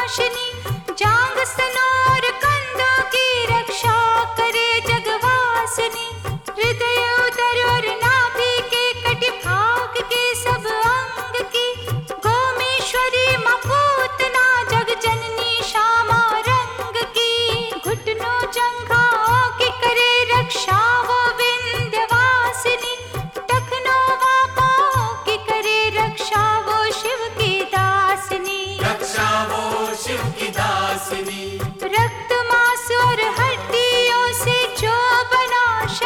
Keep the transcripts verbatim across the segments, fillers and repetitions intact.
नाशिनी, जांग स्तनों और कंधों की रक्षा करे जगवासिनी, हृदय उदर और नाभि के कटिभाग के सब अंग की गोमेश्वरी मां पूतना जग जननी श्यामा रंग की, घुटनों जंघाओं की करे रक्षा वो विंध्यवासिनी, टखनों व पांवों की करे रक्षा वो शिव की दासिनी, रक्षा वो शिव की दासिनी। रक्त मांस और हड्डियों से जो बना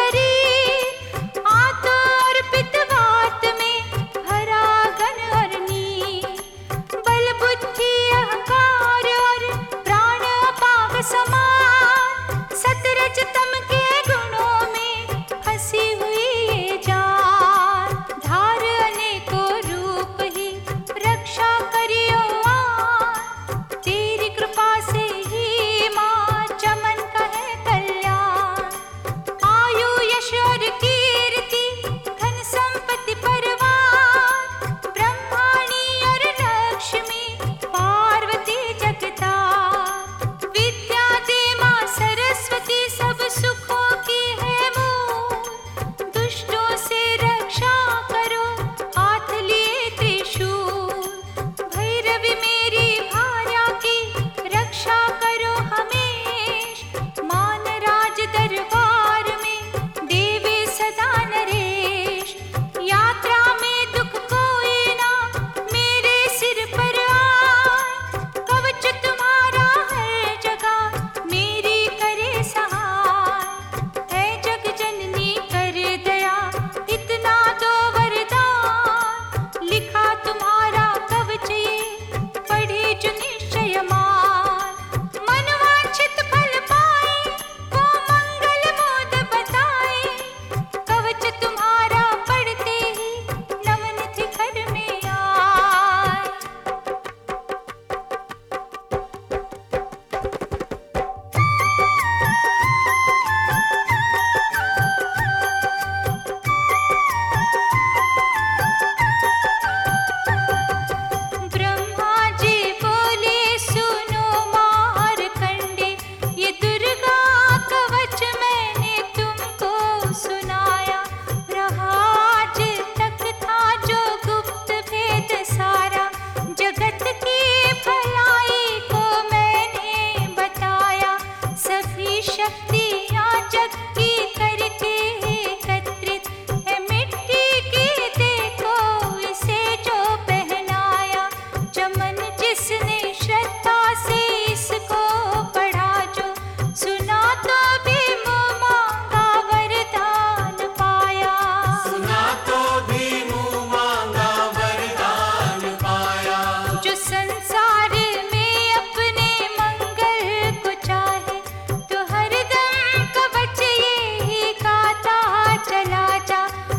शरीर, आंतों और पित्तवात में भरा घन और नीर, बल बुद्धि अहंकार और प्राण अपांग समान, सतरज तम के गुणों में फंसी हुई ये जान, धार अनेकों रूप ही रक्षा करियो आन, तेरी कृपा से ही मां चमन का है कल्याण, आयु यश और कीर्ति धन संपत्ति परवान, ब्रह्माणी और लक्ष्मी पार्वती जगतार, विद्या दे मां सरस्वती सब सुखों की है मूल, दुष्टों से रक्षा करो हाथ लिए त्रिशूल, भैरवी मेरी भार्या की रक्षा करो हमेश, मान राज दरबार में देवे सदा नरेश, यात्रा में दुख कोई ना मेरे सिर पर आए, कवच तुम्हारा हर जगह मेरी करे सहाय, है जग जननी कर दया इतना दो वरदान, लिखा तुम्हारा कवच ये पढ़े जो निश्चय मान, मनवांछित फल पाए वो मंगल मोद बताए, कवच तुम्हारा पढ़ते ही नवनिधि घर में आए। ब्रह्मा जी बोले सुनो मारकंडे, ये दुर्गा कवच मैंने तुमको सुनाया, रहा आज तक था जो गुप्त भेद सारा, जगत की भलाई को मैंने बताया, सभी शक्तियाँ जग की करके एकत्रित है, मिट्टी की देखो इसे जो पहनाया, चमन जिसने श्रद्धा से इसको पढ़ा जो, सुना तो भी मुँह मांगा वरदान पाया, सुना तो भी मुँह मांगा वरदान पाया, जो संसार में अपने मंगल को चाहे, तो हरदम कवच ये ही गाता चला जा,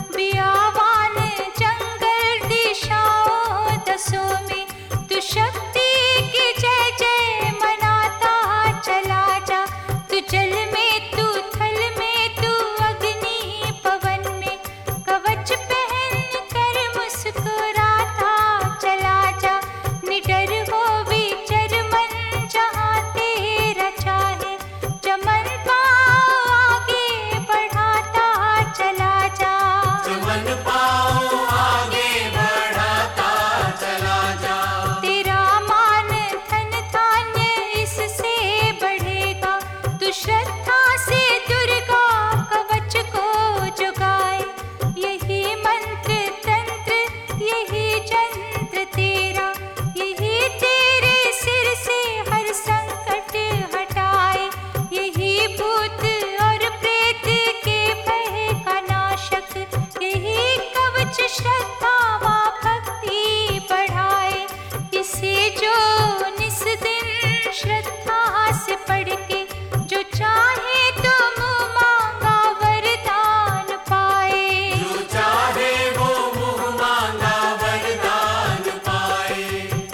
बियावान जंगल दिशाओं दसों में तू शक्ति की जय जय मनाता चला जा, तू जल में तू थल में तू अग्नि पवन में, कवच पहन कर मुस्कुराता चला जा, निडर हो विचर मन जहाँ तेरा चाहे, चमन पाओ आगे बढ़ाता चला जा, चमन पाओ आगे बढ़ाता चला जा, तेरा मान धन धान्य इससे बढ़ेगा, तू श्रद्धा से दुर्गा कवच को जुगाए, यही मंत्र तंत्र यही जंत्र तेरा, यही तेरे सिर से हर संकट हटाए, यही भूत और प्रेत के भय का नाशक, यही कवच श्रद्धा व भक्ति बढ़ाए, इसे जो निस दिन श्रद्धा से पढ़ के जो चाहे तो मुँह मांगा वरदान पाए, जो चाहे वो मुँह मांगा वरदान पाए।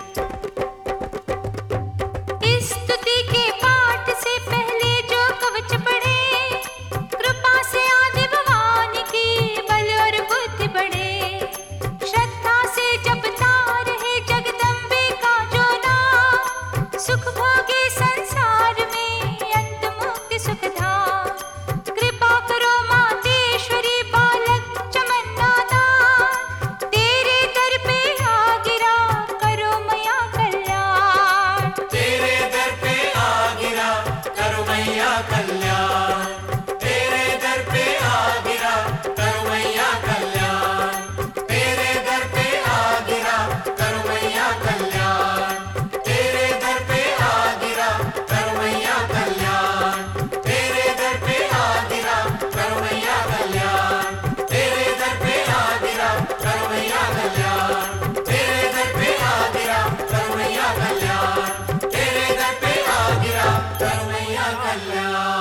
इस स्तुति के पाठ से पहले जो कवच पढ़े, कृपा से आदि भवानी की बल और बुद्धि बढ़े, श्रद्धा से जपता रहे जगदम्बे का जो नाम, सुख कल्याण।